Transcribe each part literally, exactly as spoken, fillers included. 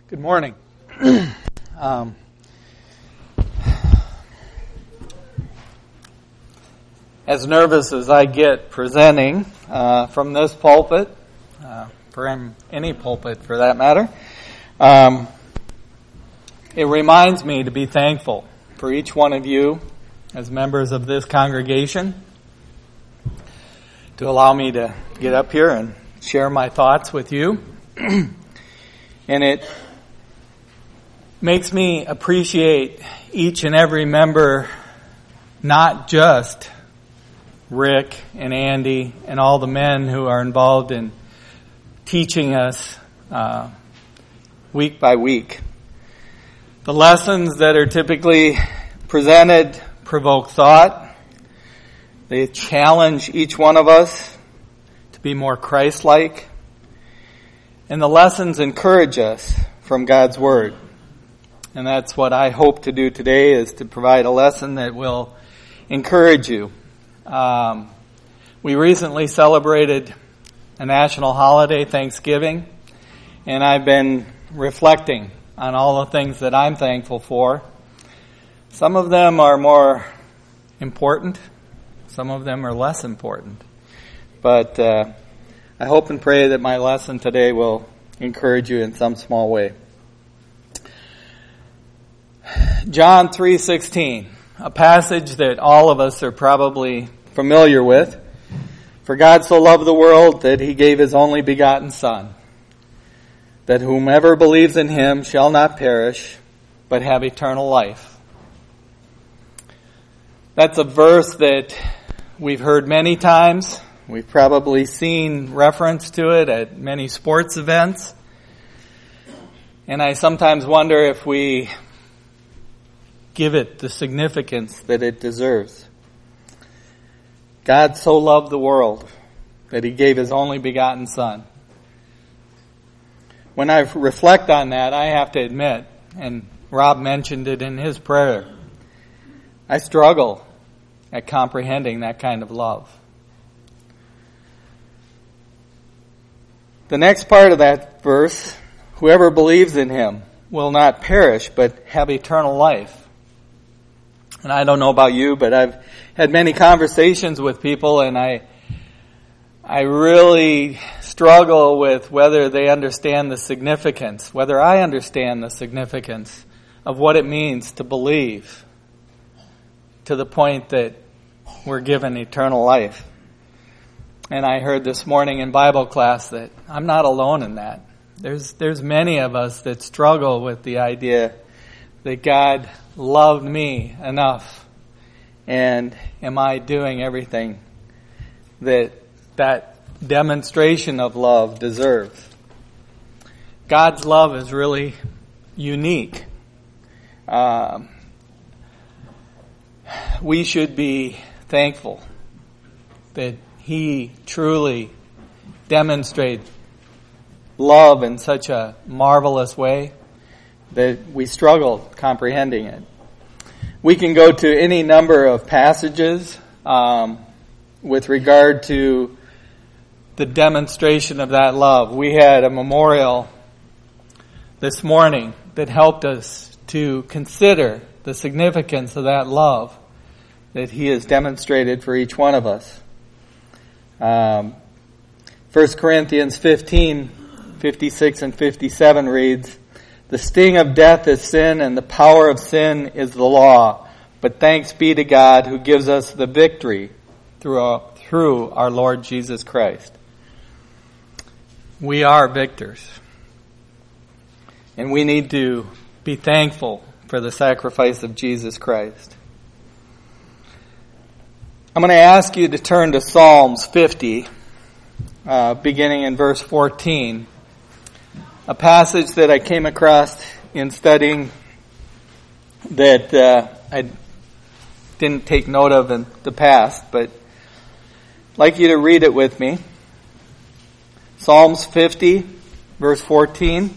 Good morning. um, as nervous as I get presenting uh, from this pulpit, uh, from any pulpit for that matter, um, it reminds me to be thankful for each one of you as members of this congregation to allow me to get up here and share my thoughts with you. And it makes me appreciate each and every member, not just Rick and Andy and all the men who are involved in teaching us uh, week by week. The lessons that are typically presented provoke thought. They challenge each one of us to be more Christ-like. And the lessons encourage us from God's Word. And that's what I hope to do today, is to provide a lesson that will encourage you. Um, we recently celebrated a national holiday, Thanksgiving, and I've been reflecting on all the things that I'm thankful for. Some of them are more important. Some of them are less important. But uh, I hope and pray that my lesson today will encourage you in some small way. John three sixteen, a passage that all of us are probably familiar with. For God so loved the world that he gave his only begotten Son, that whomever believes in him shall not perish, but have eternal life. That's a verse that we've heard many times. We've probably seen reference to it at many sports events. And I sometimes wonder if we give it the significance that it deserves. God so loved the world that he gave his only begotten Son. When I reflect on that, I have to admit, and Rob mentioned it in his prayer, I struggle at comprehending that kind of love. The next part of that verse, whoever believes in him will not perish, but have eternal life. And I don't know about you, but I've had many conversations with people, and I I really struggle with whether they understand the significance, whether I understand the significance of what it means to believe to the point that we're given eternal life. And I heard this morning in Bible class that I'm not alone in that. There's there's many of us that struggle with the idea that God loved me enough, and am I doing everything that that demonstration of love deserves? God's love is really unique. Um, we should be thankful that he truly demonstrates love in such a marvelous way that we struggle comprehending it. We can go to any number of passages um, with regard to the demonstration of that love. We had a memorial this morning that helped us to consider the significance of that love that he has demonstrated for each one of us. Um, First Corinthians fifteen, fifty-six and fifty-seven reads, "The sting of death is sin, and the power of sin is the law. But thanks be to God who gives us the victory through our, through our Lord Jesus Christ." We are victors. And we need to be thankful for the sacrifice of Jesus Christ. I'm going to ask you to turn to Psalms fifty, uh, beginning in verse fourteen. A passage that I came across in studying that uh, I didn't take note of in the past, but I'd like you to read it with me. Psalms fifty, verse fourteen.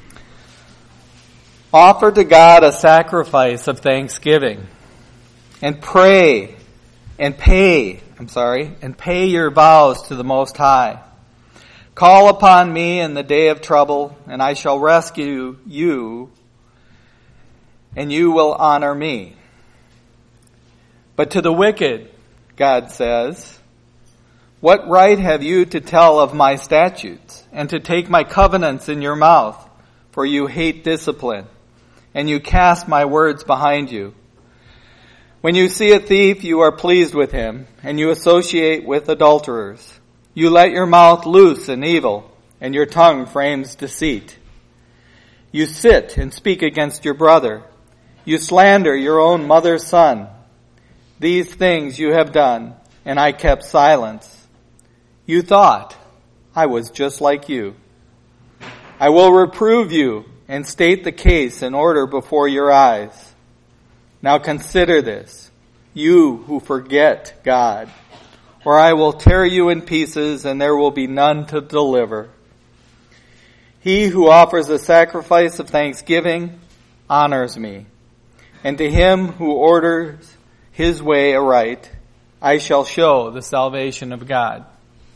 "Offer to God a sacrifice of thanksgiving, and pray, and pay, I'm sorry, and pay your vows to the Most High. Call upon me in the day of trouble, and I shall rescue you, and you will honor me. But to the wicked, God says, what right have you to tell of my statutes, and to take my covenants in your mouth? For you hate discipline, and you cast my words behind you. When you see a thief, you are pleased with him, and you associate with adulterers. You let your mouth loose in evil, and your tongue frames deceit. You sit and speak against your brother. You slander your own mother's son. These things you have done, and I kept silence. You thought, I was just like you. I will reprove you and state the case in order before your eyes. Now consider this, you who forget God, or I will tear you in pieces, and there will be none to deliver. He who offers a sacrifice of thanksgiving honors me, and to him who orders his way aright, I shall show the salvation of God.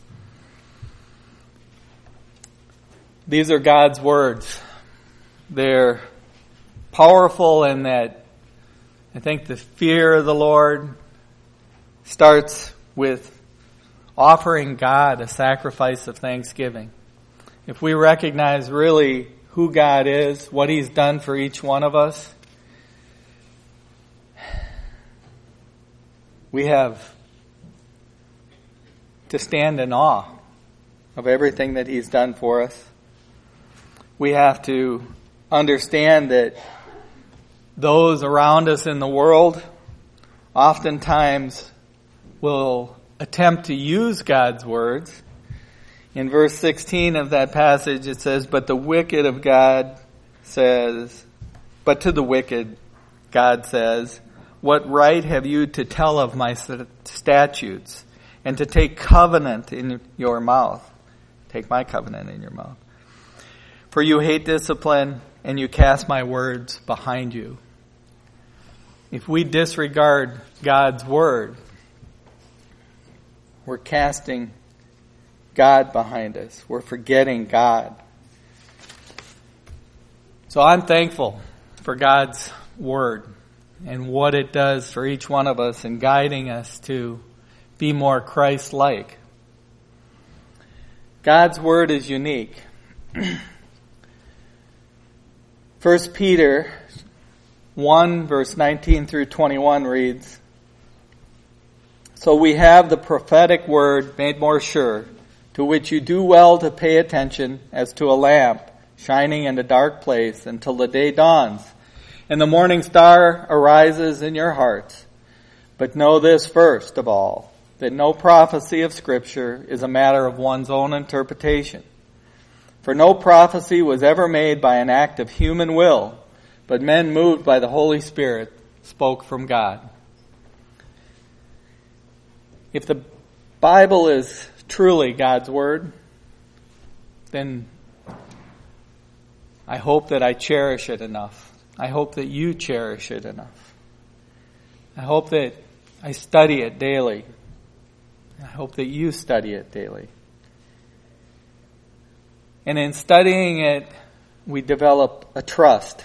These are God's words. They're powerful in that I think the fear of the Lord starts with offering God a sacrifice of thanksgiving. If we recognize really who God is, what He's done for each one of us, we have to stand in awe of everything that He's done for us. We have to understand that those around us in the world oftentimes will attempt to use God's words. In verse sixteen of that passage it says, But the wicked of God says, But to the wicked God says, What right have you to tell of my statutes, and to take covenant in your mouth? Take my covenant in your mouth. For you hate discipline, and you cast my words behind you. If we disregard God's word, we're casting God behind us. We're forgetting God. So I'm thankful for God's word and what it does for each one of us in guiding us to be more Christ-like. God's word is unique. First Peter one, verse nineteen through twenty-one reads, So we have the prophetic word made more sure, to which you do well to pay attention as to a lamp shining in a dark place until the day dawns and the morning star arises in your hearts. But know this first of all, that no prophecy of Scripture is a matter of one's own interpretation. For no prophecy was ever made by an act of human will, but men moved by the Holy Spirit spoke from God. If the Bible is truly God's Word, then I hope that I cherish it enough. I hope that you cherish it enough. I hope that I study it daily. I hope that you study it daily. And in studying it, we develop a trust.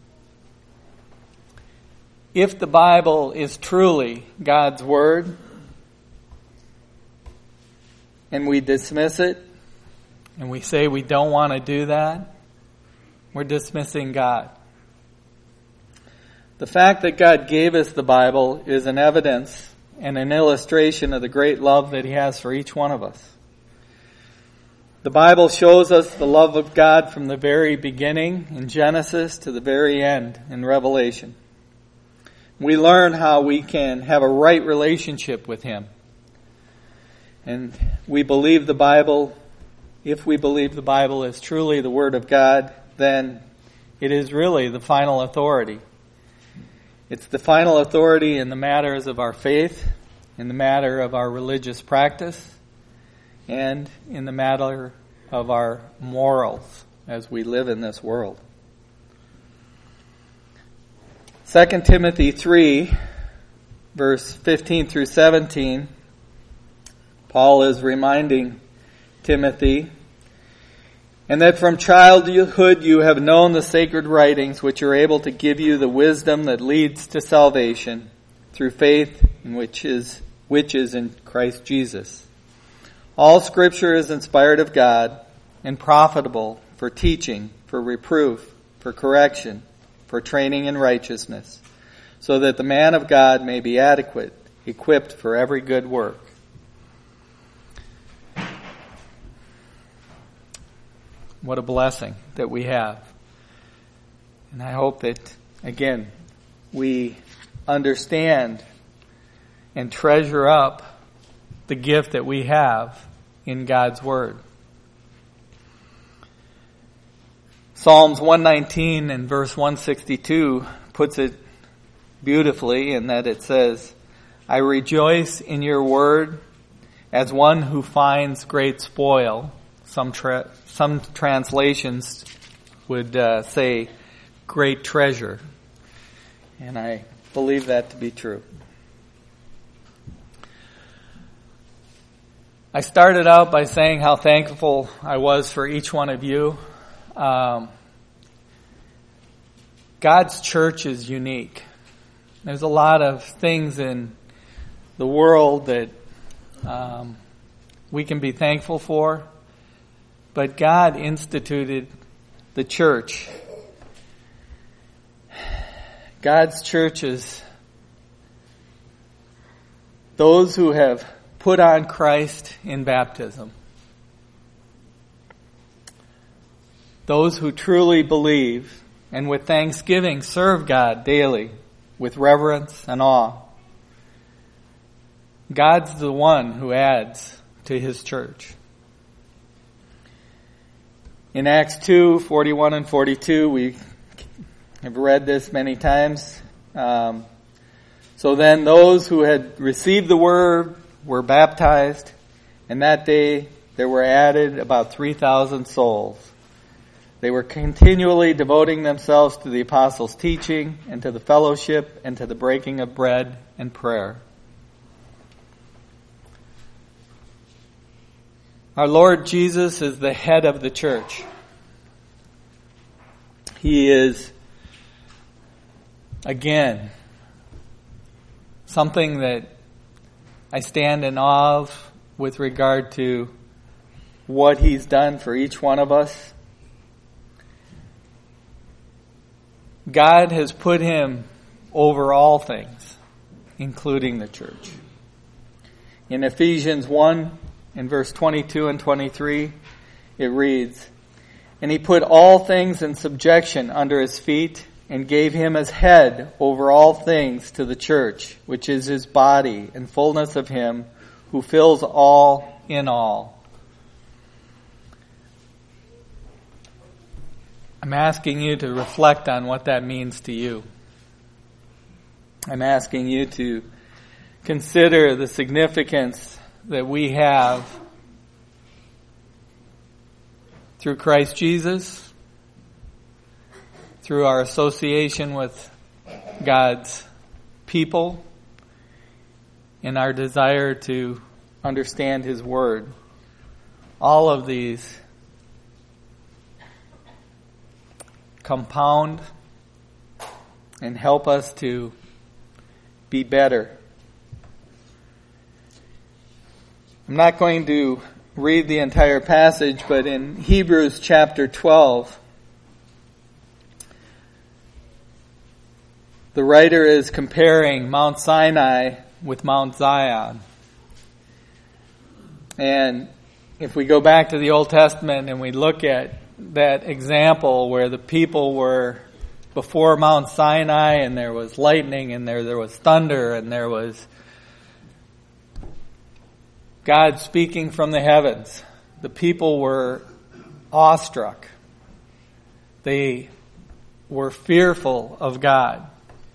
If the Bible is truly God's Word, and we dismiss it, and we say we don't want to do that, we're dismissing God. The fact that God gave us the Bible is an evidence and an illustration of the great love that He has for each one of us. The Bible shows us the love of God from the very beginning in Genesis to the very end in Revelation. We learn how we can have a right relationship with Him. And we believe the Bible, if we believe the Bible is truly the Word of God, then it is really the final authority. It's the final authority in the matters of our faith, in the matter of our religious practice, and in the matter of our morals as we live in this world. Second Timothy three, verse fifteen through seventeen, Paul is reminding Timothy And that from childhood you have known the sacred writings, which are able to give you the wisdom that leads to salvation through faith, in which is which is in Christ Jesus. All Scripture is inspired of God and profitable for teaching, for reproof, for correction, for training in righteousness, so that the man of God may be adequate, equipped for every good work. What a blessing that we have. And I hope that, again, we understand and treasure up the gift that we have in God's Word. Psalms one nineteen and verse one sixty-two puts it beautifully in that it says, I rejoice in your word as one who finds great spoil. Some tra- some translations would uh, say great treasure. And I believe that to be true. I started out by saying how thankful I was for each one of you. Um, God's church is unique. There's a lot of things in the world that um, we can be thankful for, but God instituted the church. God's church is those who have put on Christ in baptism. Those who truly believe and with thanksgiving serve God daily with reverence and awe. God's the one who adds to His church. In Acts two, forty-one and forty-two, we have read this many times. Um, so then those who had received the word were baptized, and that day there were added about three thousand souls. They were continually devoting themselves to the apostles' teaching and to the fellowship and to the breaking of bread and prayer. Our Lord Jesus is the head of the church. He is, again, something that I stand in awe of with regard to what He's done for each one of us. God has put Him over all things, including the church. In Ephesians one, in verse twenty-two and twenty-three, it reads, And He put all things in subjection under His feet, and gave Him as head over all things to the church, which is His body, and fullness of Him who fills all in all. I'm asking you to reflect on what that means to you. I'm asking you to consider the significance that we have through Christ Jesus, through our association with God's people, and our desire to understand His Word. All of these compound and help us to be better. I'm not going to read the entire passage, but in Hebrews chapter twelve, the writer is comparing Mount Sinai with Mount Zion. And if we go back to the Old Testament and we look at that example where the people were before Mount Sinai and there was lightning and there, there was thunder and there was God speaking from the heavens, the people were awestruck. They were fearful of God.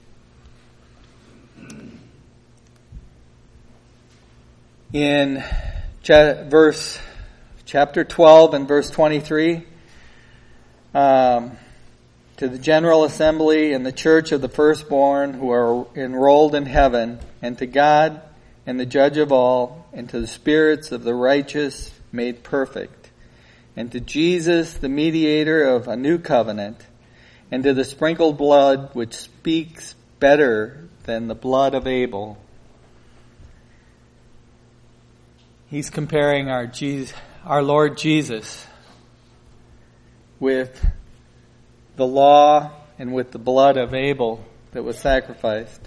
In cha- verse chapter twelve and verse twenty-three, um, to the general assembly and the church of the firstborn who are enrolled in heaven, and to God and the judge of all, and to the spirits of the righteous made perfect, and to Jesus, the mediator of a new covenant, and to the sprinkled blood which speaks better than the blood of Abel. He's comparing our Jesus, our Lord Jesus with the law and with the blood of Abel that was sacrificed.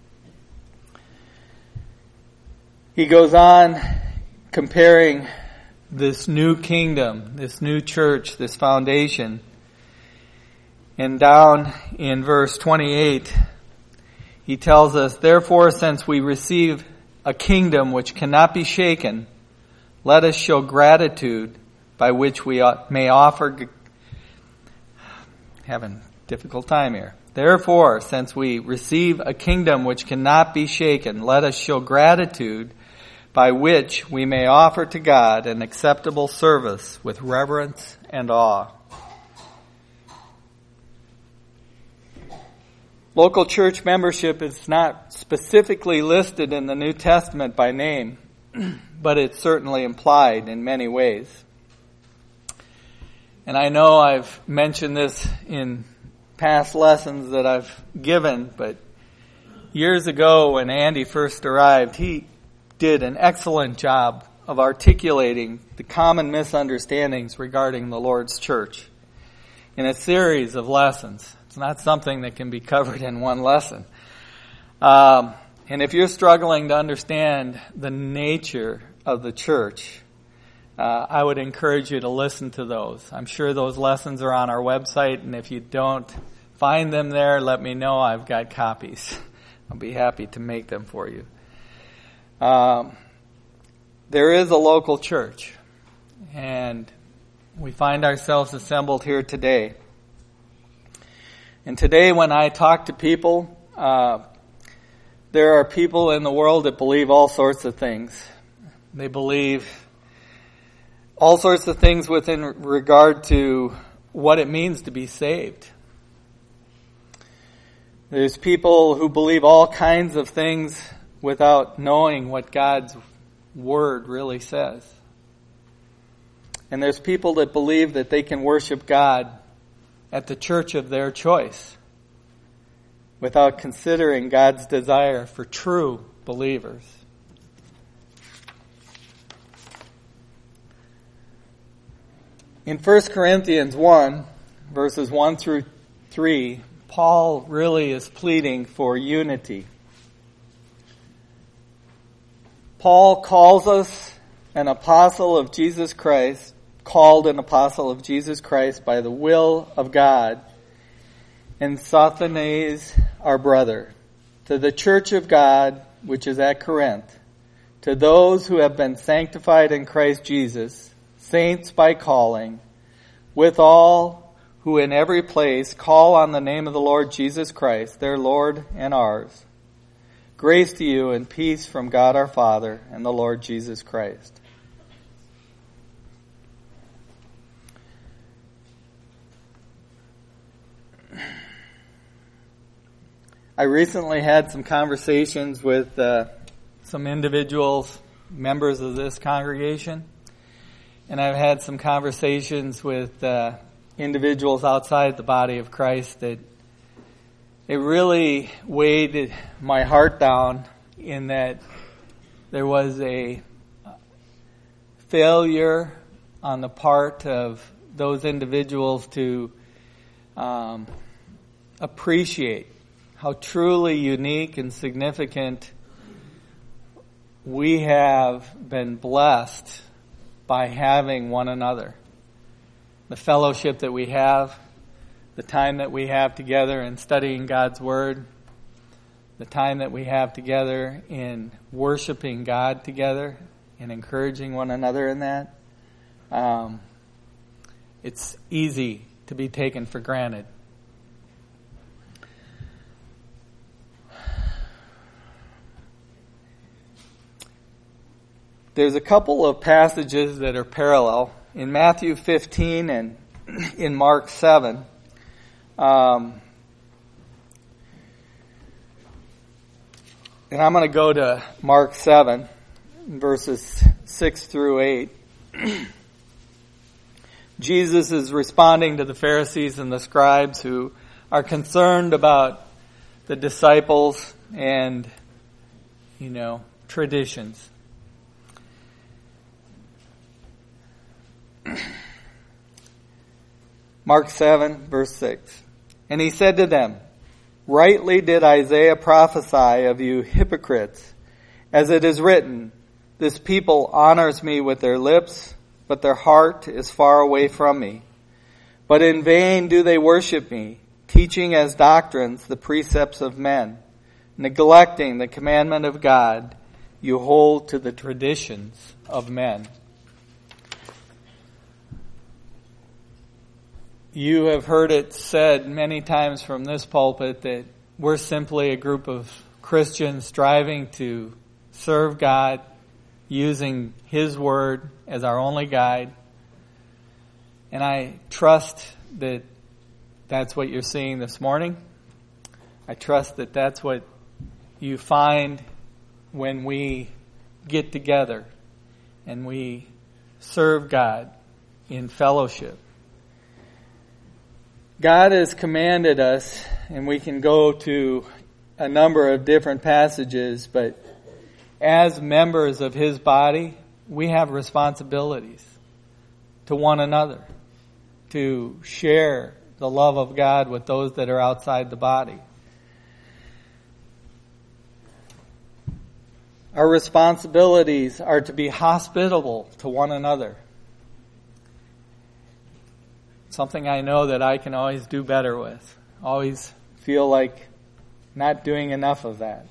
He goes on comparing this new kingdom, this new church, this foundation. And down in verse twenty-eight, he tells us, "Therefore, since we receive a kingdom which cannot be shaken, let us show gratitude by which we may offer..." Having a difficult time here. "Therefore, since we receive a kingdom which cannot be shaken, let us show gratitude by which we may offer to God an acceptable service with reverence and awe." Local church membership is not specifically listed in the New Testament by name, but it's certainly implied in many ways. And I know I've mentioned this in past lessons that I've given, but years ago when Andy first arrived, he did an excellent job of articulating the common misunderstandings regarding the Lord's church in a series of lessons. It's not something that can be covered in one lesson. Um, and if you're struggling to understand the nature of the church, uh, I would encourage you to listen to those. I'm sure those lessons are on our website, and if you don't find them there, let me know. I've got copies. I'll be happy to make them for you. Um, there is a local church, and we find ourselves assembled here today. And today when I talk to people, uh, there are people in the world that believe all sorts of things. They believe all sorts of things within regard to what it means to be saved. There's people who believe all kinds of things without knowing what God's Word really says. And there's people that believe that they can worship God at the church of their choice without considering God's desire for true believers. In First Corinthians one, verses one through three, Paul really is pleading for unity. Paul calls us an apostle of Jesus Christ, called an apostle of Jesus Christ by the will of God, and Sosthenes, our brother, to the church of God which is at Corinth, to those who have been sanctified in Christ Jesus, saints by calling, with all who in every place call on the name of the Lord Jesus Christ, their Lord and ours. Grace to you and peace from God our Father and the Lord Jesus Christ. I recently had some conversations with uh, some individuals, members of this congregation, and I've had some conversations with uh, individuals outside the body of Christ that it really weighed my heart down in that there was a failure on the part of those individuals to um, appreciate how truly unique and significant we have been blessed by having one another. The fellowship that we have, the time that we have together in studying God's Word, the time that we have together in worshiping God together and encouraging one another in that. Um, it's easy to be taken for granted. There's a couple of passages that are parallel. In Matthew fifteen and in Mark seven, um, and I'm going to go to Mark seven, verses six through eight. Jesus is responding to the Pharisees and the scribes who are concerned about the disciples and, you know, traditions. Mark seven, verse six. And he said to them, rightly did Isaiah prophesy of you hypocrites, as it is written, this people honors me with their lips, but their heart is far away from me. But in vain do they worship me, teaching as doctrines the precepts of men. Neglecting the commandment of God, you hold to the traditions of men. You have heard it said many times from this pulpit that we're simply a group of Christians striving to serve God, using His Word as our only guide. And I trust that that's what you're seeing this morning. I trust that that's what you find when we get together and we serve God in fellowship. God has commanded us, and we can go to a number of different passages, but as members of His body, we have responsibilities to one another, to share the love of God with those that are outside the body. Our responsibilities are to be hospitable to one another. Something I know that I can always do better with. Always feel like not doing enough of that.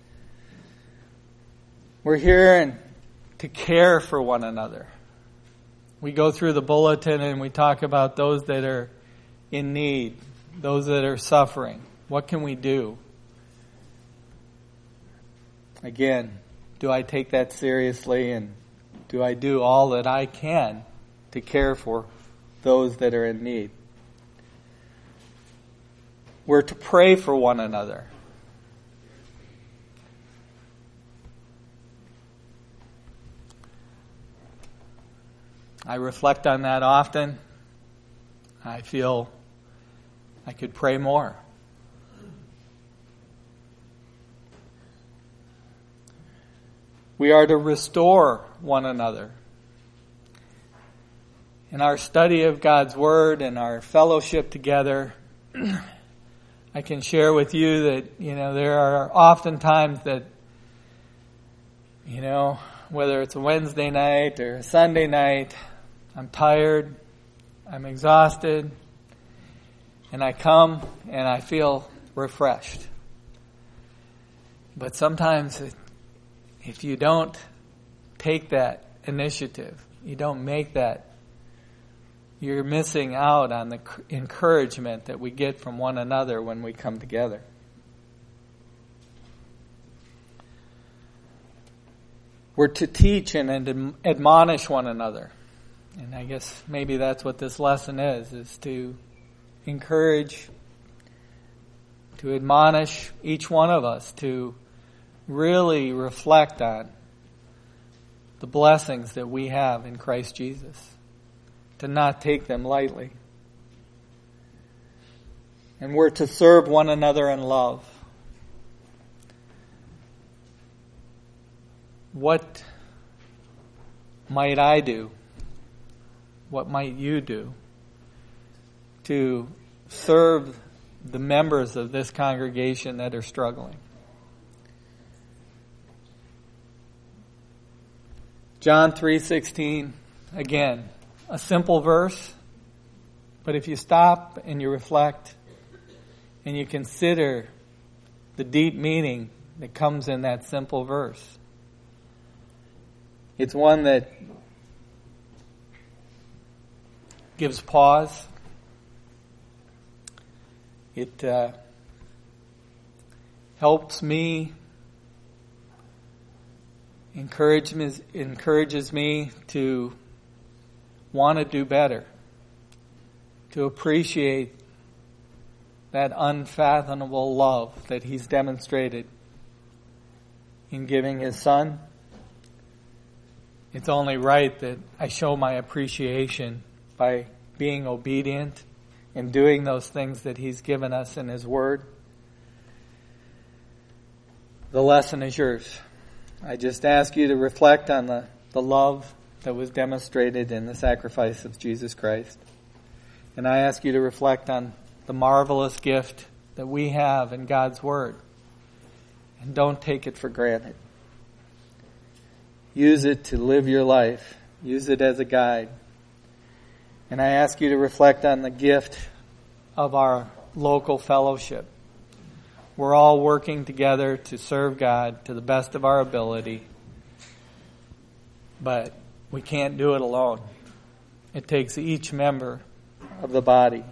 We're here and to care for one another. We go through the bulletin and we talk about those that are in need, those that are suffering. What can we do? Again, do I take that seriously, and do I do all that I can to care for those that are in need? We're to pray for one another. I reflect on that often. I feel I could pray more. We are to restore one another. In our study of God's Word and our fellowship together, I can share with you that, you know, there are often times that, you know, whether it's a Wednesday night or a Sunday night, I'm tired, I'm exhausted, and I come and I feel refreshed. But sometimes it, if you don't take that initiative, you don't make that, you're missing out on the encouragement that we get from one another when we come together. We're to teach and admonish one another. And I guess maybe that's what this lesson is, is to encourage, to admonish each one of us to really reflect on the blessings that we have in Christ Jesus, to not take them lightly. And we're to serve one another in love. What might I do? What might you do to serve the members of this congregation that are struggling? John three sixteen, again, a simple verse, but if you stop and you reflect and you consider the deep meaning that comes in that simple verse, it's one that gives pause. It uh, helps me, encourages me, encourages me to want to do better, to appreciate that unfathomable love that He's demonstrated in giving His Son. It's only right that I show my appreciation by being obedient and doing those things that He's given us in His Word. The lesson is yours. I just ask you to reflect on the, the love that was demonstrated in the sacrifice of Jesus Christ. And I ask you to reflect on the marvelous gift that we have in God's Word. And don't take it for granted. Use it to live your life. Use it as a guide. And I ask you to reflect on the gift of our local fellowship. We're all working together to serve God to the best of our ability. But we can't do it alone. It takes each member of the body.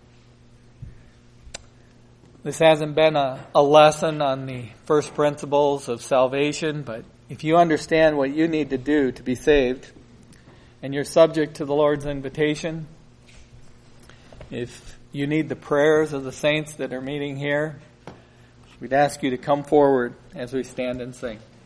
This hasn't been a, a lesson on the first principles of salvation, but if you understand what you need to do to be saved, and you're subject to the Lord's invitation, if you need the prayers of the saints that are meeting here, we'd ask you to come forward as we stand and sing.